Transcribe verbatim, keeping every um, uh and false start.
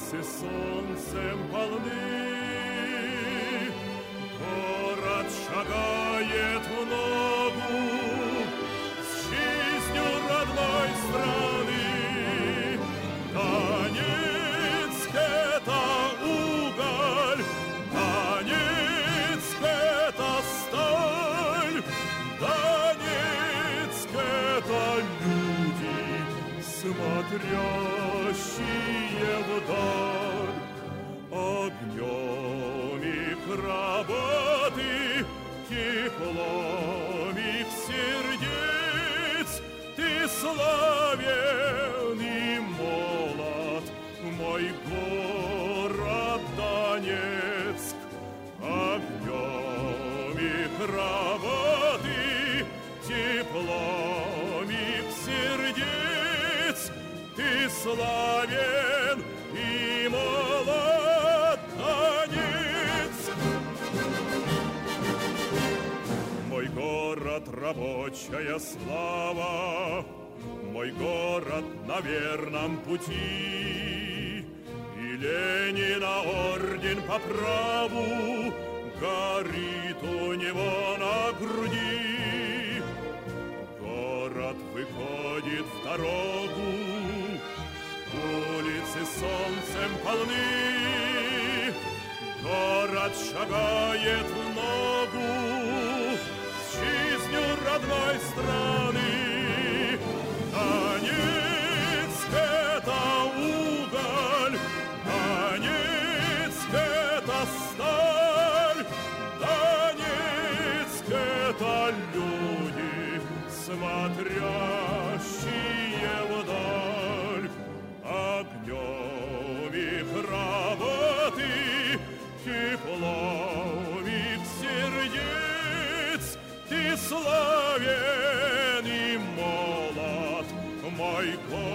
Улицы солнцем полны, город шагает в ногу с жизнью родной страны. Донецк — это уголь, Донецк — это сталь, Донецк — это люди, смотрящие вдаль. Огнем их работы, теплом их сердец ты славен и молод, мой город Донецк. Огнем их работы, теплом их сердец ты славен и молод, Донецк. Мой город — рабочая слава, мой город на верном пути, и Ленина орден по праву горит у него на груди. Город выходит в дорогу, улицы солнцем полны, город шагает в ногу с жизнью родной страны. Донецк — это уголь, Донецк — это сталь, Донецк — это люди, смотрящие вдаль. Огнем их работы, теплом их сердец ты славен и молод, мой город